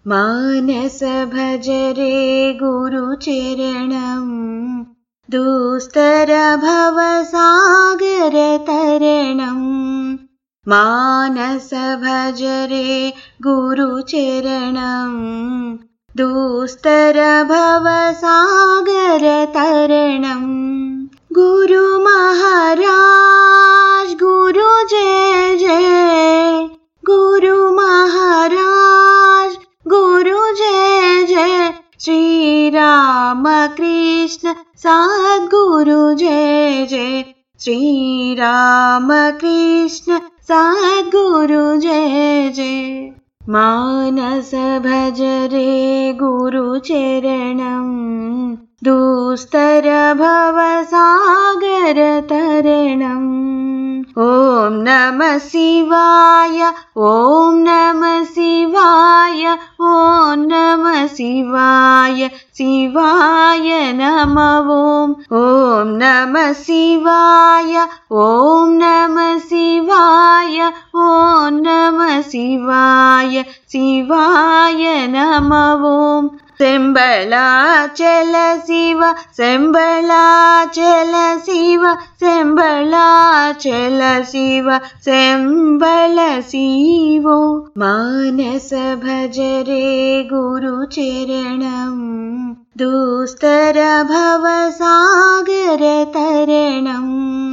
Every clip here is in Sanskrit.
मानस भज रे गुरुचरणं दुस्तर भव सागर तरणं मानस भज रे गुरुचरणं दुस्तर भव सागर तरणं गुरु महाराज गुरु जय जय गुरु महाराज गुरु जय जय श्री राम कृष्ण सद्गुरु जय जय श्री राम कृष्ण सद्गुरु जय जय मानस भज रे गुरुचरणं दुस्तर भव सागर तरणं ॐ नमः शिवाय ॐ नमः शिवाय ॐ नमः शिवाय शिवाय नमः ॐ नमः शिवाय ॐ नमः शिवाय ॐ नमः शिवाय शिवाय नमः सेंबलाचल शिव सेंबलाचल शिव सेंबलाचल शिव सेंबल शिवो मानस भज रे गुरुचरणं दुस्तर भव सागर तरणं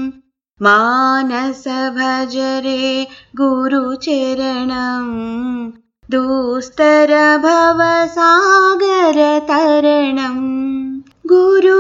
मानस भज रे गुरुचरणं दुस्तर भव सागर तरणं गुरु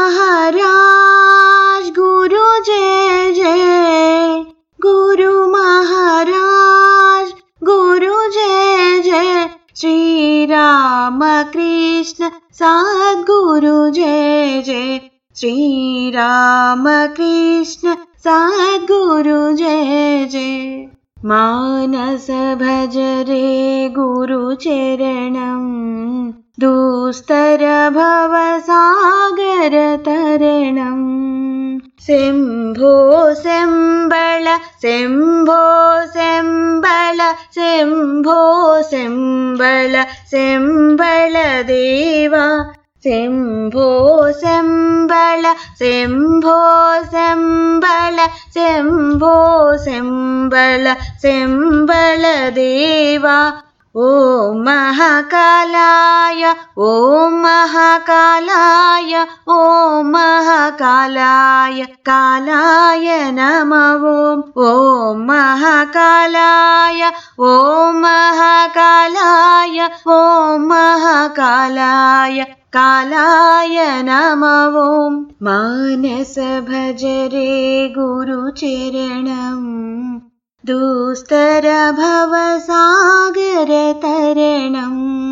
महाराज गुरु जय जय गुरु महाराज गुरु जय जय श्री राम कृष्ण सद्गुरु जय जय श्री राम कृष्ण सद्गुरु जय जय मानस भज रे गुरुचरणं दुस्तर भव सागर तरणं शम्भो शम्बल शम्भो शम्बल शम्भो शम्बल शम्बल देवा शम्भो शम्बल शम्भो शम्बल शम्भो शम्बल शम्बल देवा ॐ महाकालाय ॐ महाकालाय ॐ महाकालाय कालाय नमः ॐ महाकालाय ॐ महाकालाय ॐ महाकालाय कालाय नमः मानस भज रे गुरुचरणं दुस्तर भव सागर तरणं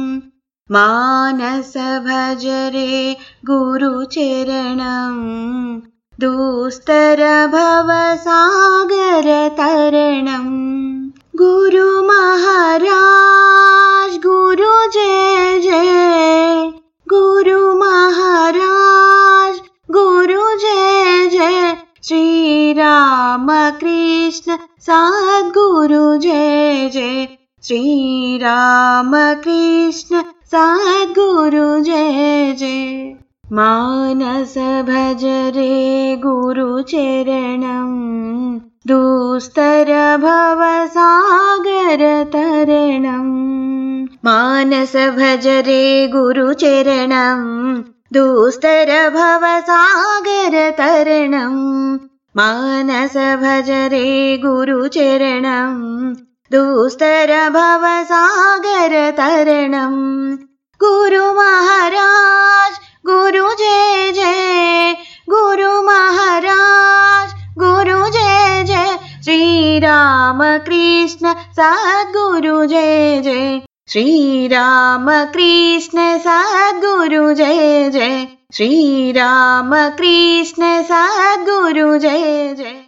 मानस भज रे गुरुचरणं दुस्तर भव सागर तरणं गुरु महाराज गुरु जय जय गुरु महाराज गुरु जय जय श्री राम कृष्ण सद्गुरु जय जय श्री राम कृष्ण सद्गुरु जय जय मानस भज रे गुरुचरणं दुस्तर भव सागर तरणं मानस भज रे गुरुचरणं दुस्तर भव सागर तरणं मानस भज रे गुरुचरणं दुस्तर भव सागर तरणं गुरु महाराज गुरु जय जय गुरु महाराज गुरु जय जय श्री राम कृष्ण सद्गुरु जय जय श्री राम कृष्ण सद्गुरु जय जय श्री राम कृष्ण सद्गुरु जय जय।